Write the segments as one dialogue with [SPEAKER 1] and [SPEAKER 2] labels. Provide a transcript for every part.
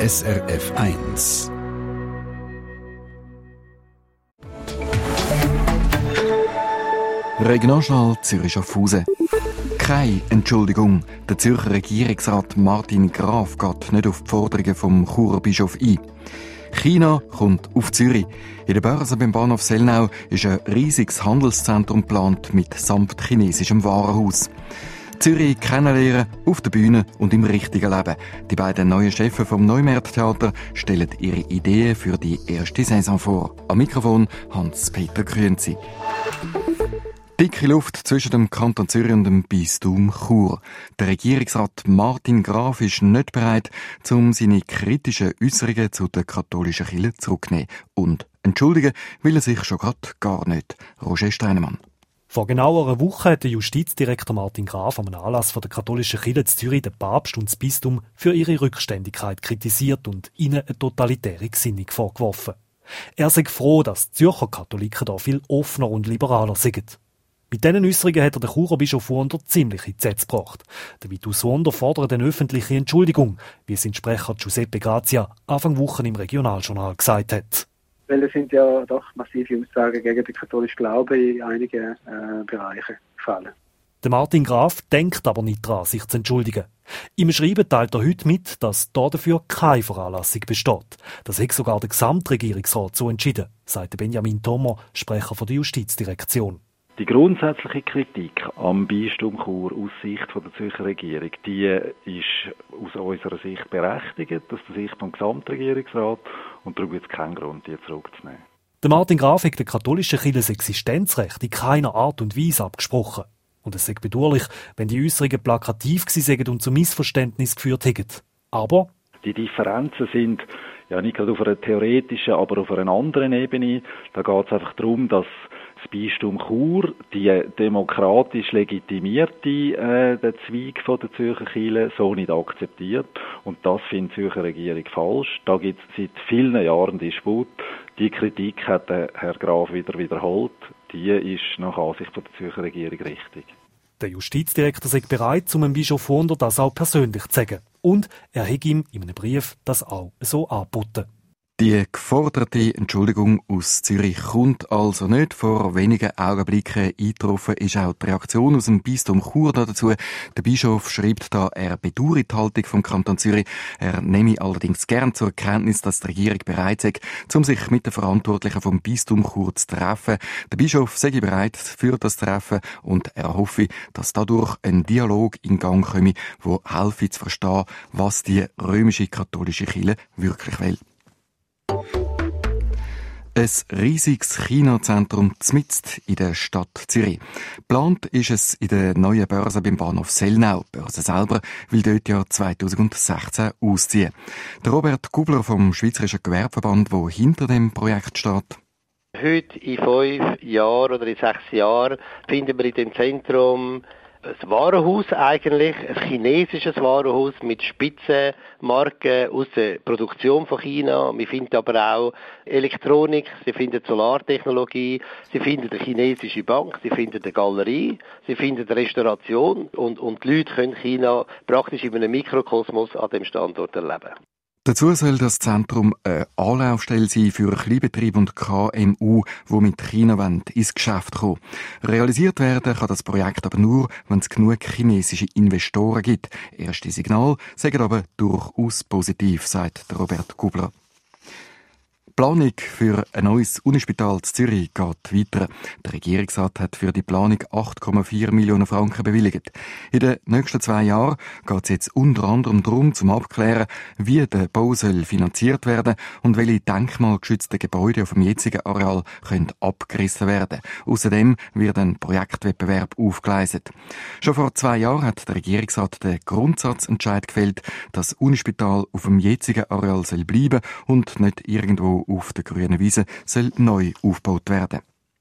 [SPEAKER 1] SRF 1. Regionaljournal Zürich-Schaffhausen. Keine Entschuldigung. Der Zürcher Regierungsrat Martin Graf geht nicht auf die Forderungen vom Churer Bischof ein. China kommt auf Zürich. In der Börse beim Bahnhof Sellnau ist ein riesiges Handelszentrum geplant mit samt chinesischem Warenhaus. Zürich kennenlernen, auf der Bühne und im richtigen Leben. Die beiden neuen Chefs vom Neumarkt-Theater stellen ihre Ideen für die erste Saison vor. Am Mikrofon Hans-Peter Grünzi. Dicke Luft zwischen dem Kanton Zürich und dem Bistum Chur. Der Regierungsrat Martin Graf ist nicht bereit, seine kritischen Äußerungen zu der katholischen Kirche zurückzunehmen. Und entschuldigen will er sich schon grad gar nicht. Roger Steinemann.
[SPEAKER 2] Vor genau einer Woche hat der Justizdirektor Martin Graf am Anlass von der katholischen Kirche in Zürich den Papst und das Bistum für ihre Rückständigkeit kritisiert und ihnen eine totalitäre Gesinnung vorgeworfen. Er sei froh, dass die Zürcher Katholiken da viel offener und liberaler sind. Mit diesen Äußerungen hat er den Churer Bischof Wunder ziemlich in die Sätze gebracht. Der Vitus Wunder fordert eine öffentliche Entschuldigung, wie sein Sprecher Giuseppe Grazia Anfang Wochen im Regionaljournal gesagt hat.
[SPEAKER 3] Weil es sind ja doch massive Aussagen gegen den katholischen Glauben in einigen Bereichen gefallen.
[SPEAKER 2] Der Martin Graf denkt aber nicht daran, sich zu entschuldigen. Im Schreiben teilt er heute mit, dass dafür keine Veranlassung besteht. Das hat sogar der Gesamtregierungsrat so entschieden, sagt Benjamin Thoma, Sprecher der Justizdirektion.
[SPEAKER 4] Die grundsätzliche Kritik am Bistum Chur aus Sicht der Zürcher Regierung, die ist aus unserer Sicht berechtigt, aus der Sicht des Gesamtregierungsrats, und darum gibt es keinen Grund, die zurückzunehmen.
[SPEAKER 2] Der Martin Graf hat der katholischen Kirche das Existenzrecht in keiner Art und Weise abgesprochen. Und es sei bedauerlich, wenn die Äußerungen plakativ gewesen seien und zu Missverständnissen geführt hätten. Aber
[SPEAKER 4] die Differenzen sind ja nicht gerade auf einer theoretischen, aber auf einer anderen Ebene. Da geht es einfach darum, dass das Bistum Chur die demokratisch legitimierte den Zweig von der Zürcher Kirche so nicht akzeptiert. Und das findet die Zürcher Regierung falsch. Da gibt es seit vielen Jahren Disput. Die Kritik hat der Herr Graf wieder wiederholt. Die ist nach Ansicht der Zürcher Regierung richtig.
[SPEAKER 2] Der Justizdirektor sei bereit, dem Bischof Wunder das auch persönlich zu sagen. Und er hat ihm in einem Brief das auch so angeboten.
[SPEAKER 1] Die geforderte Entschuldigung aus Zürich kommt also nicht. Vor wenigen Augenblicken eingetroffen ist auch die Reaktion aus dem Bistum Chur dazu. Der Bischof schreibt da, er bedauere die Haltung vom Kanton Zürich. Er nehme allerdings gern zur Kenntnis, dass die Regierung bereit sei, um sich mit den Verantwortlichen vom Bistum Chur zu treffen. Der Bischof sei bereit für das Treffen und er hoffe, dass dadurch ein Dialog in Gang komme, der helfe zu verstehen, was die römische katholische Kirche wirklich will. Ein riesiges Kinozentrum mitten in der Stadt Zürich. Geplant ist es in der neuen Börse beim Bahnhof Sellnau. Die Börse selber will dort ja 2016 ausziehen. Der Robert Gubler vom Schweizerischen Gewerbeverband, der hinter dem Projekt steht.
[SPEAKER 5] Heute in 5 Jahren oder in 6 Jahren finden wir in dem Zentrum ein Warenhaus eigentlich, ein chinesisches Warenhaus mit Spitzenmarken aus der Produktion von China. Wir finden aber auch Elektronik, Sie finden Solartechnologie, Sie finden eine chinesische Bank, Sie finden eine Galerie, Sie finden eine Restauration und die Leute können China praktisch in einem Mikrokosmos an dem Standort erleben.
[SPEAKER 1] Dazu soll das Zentrum eine Anlaufstelle sein für Kleinbetriebe und KMU, die mit China ins Geschäft kommen. Realisiert werden kann das Projekt aber nur, wenn es genug chinesische Investoren gibt. Erste Signale sagen aber durchaus positiv, sagt Robert Gubler. Die Planung für ein neues Unispital in Zürich geht weiter. Der Regierungsrat hat für die Planung 8,4 Millionen Franken bewilligt. In den nächsten 2 Jahren geht es jetzt unter anderem darum, zum Abklären, wie der Bau soll finanziert werden und welche denkmalgeschützten Gebäude auf dem jetzigen Areal können abgerissen werden. Außerdem wird ein Projektwettbewerb aufgeleistet. Schon vor 2 Jahren hat der Regierungsrat den Grundsatzentscheid gefällt, dass das Unispital auf dem jetzigen Areal soll bleiben und nicht irgendwo auf der grünen Wiese soll neu aufgebaut werden.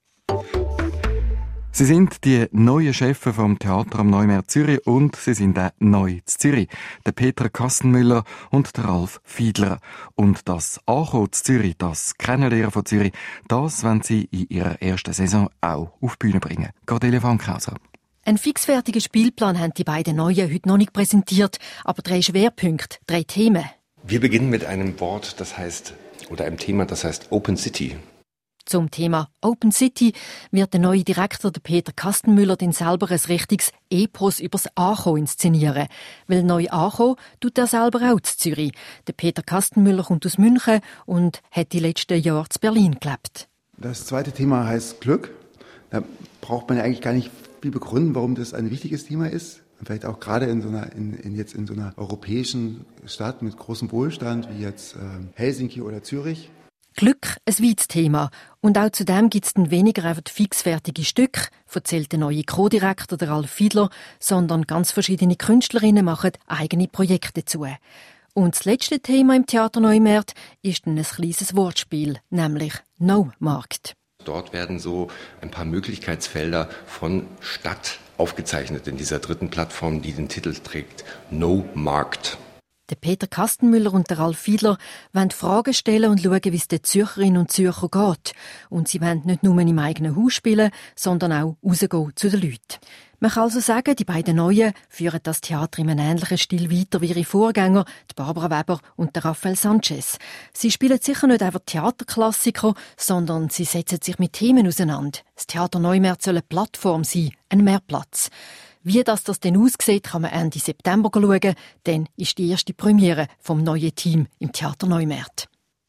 [SPEAKER 1] Sie sind die neuen Chefs vom Theater am Neumarkt Zürich und sie sind auch neu in Zürich. Der Peter Kassenmüller und der Ralf Fiedler. Und das Ankommen in Zürich, das Kennenlernen von Zürich, das wollen sie in ihrer ersten Saison auch auf die Bühne bringen. Cordelia Fankhauser.
[SPEAKER 6] Ein fixfertigen Spielplan haben die beiden Neuen heute noch nicht präsentiert, aber 3 Schwerpunkte, 3 Themen. Wir beginnen mit einem Wort, einem Thema, das heißt Open City.
[SPEAKER 7] Zum Thema Open City wird der neue Direktor, der Peter Kastenmüller, dann selber ein richtiges Epos übers ACHO inszenieren. Weil neu ACHO tut er selber auch in Zürich. Der Peter Kastenmüller kommt aus München und hat die letzten Jahre in Berlin gelebt.
[SPEAKER 8] Das zweite Thema heißt Glück. Da braucht man ja eigentlich gar nicht viel begründen, warum das ein wichtiges Thema ist. Vielleicht auch gerade in so einer europäischen Stadt mit großem Wohlstand wie jetzt Helsinki oder Zürich.
[SPEAKER 7] Glück, ein weites Thema. Und auch zudem gibt es dann weniger einfach fixfertige Stücke, erzählt der neue Co-Direktor, der Ralf Fiedler, sondern ganz verschiedene Künstlerinnen machen eigene Projekte dazu. Und das letzte Thema im Theater Neumarkt ist dann ein kleines Wortspiel, nämlich No-Markt.
[SPEAKER 6] Dort werden so ein paar Möglichkeitsfelder von Stadt aufgezeichnet in dieser dritten Plattform, die den Titel trägt No-Markt.
[SPEAKER 7] Der Peter Kastenmüller und der Ralf Fiedler wollen Fragen stellen und schauen, wie es den Zürcherinnen und Zürcher geht. Und sie wollen nicht nur im eigenen Haus spielen, sondern auch rausgehen zu den Leuten. Man kann also sagen, die beiden Neuen führen das Theater in einem ähnlichen Stil weiter wie ihre Vorgänger, die Barbara Weber und der Raphael Sanchez. Sie spielen sicher nicht einfach Theaterklassiker, sondern sie setzen sich mit Themen auseinander. Das Theater Neumarkt soll eine Plattform sein, ein Mehrplatz. Wie das denn aussieht, kann man Ende September schauen. Dann ist die erste Premiere vom neuen Team im Theater Neumarkt.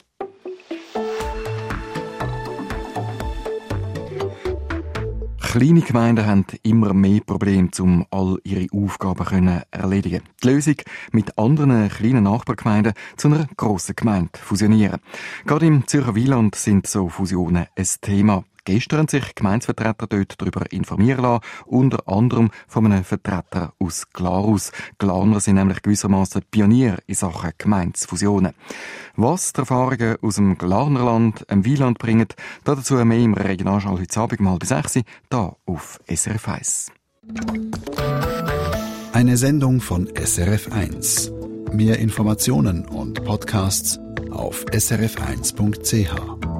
[SPEAKER 1] Kleine Gemeinden haben immer mehr Probleme, um all ihre Aufgaben zu erledigen. Die Lösung, mit anderen kleinen Nachbargemeinden zu einer grossen Gemeinde fusionieren. Gerade im Zürcher Wieland sind so Fusionen ein Thema. Gestern haben sich Gemeindevertreter dort darüber informieren lassen, unter anderem von einem Vertreter aus Glarus. Glarner sind nämlich gewissermaßen Pionier in Sachen Gemeindefusionen. Was die Erfahrungen aus dem Glarnerland, dem Wieland bringen, dazu mehr im Regionaljournal heute Abend mal bis 6 Uhr, hier auf SRF 1.
[SPEAKER 9] Eine Sendung von SRF 1. Mehr Informationen und Podcasts auf srf1.ch.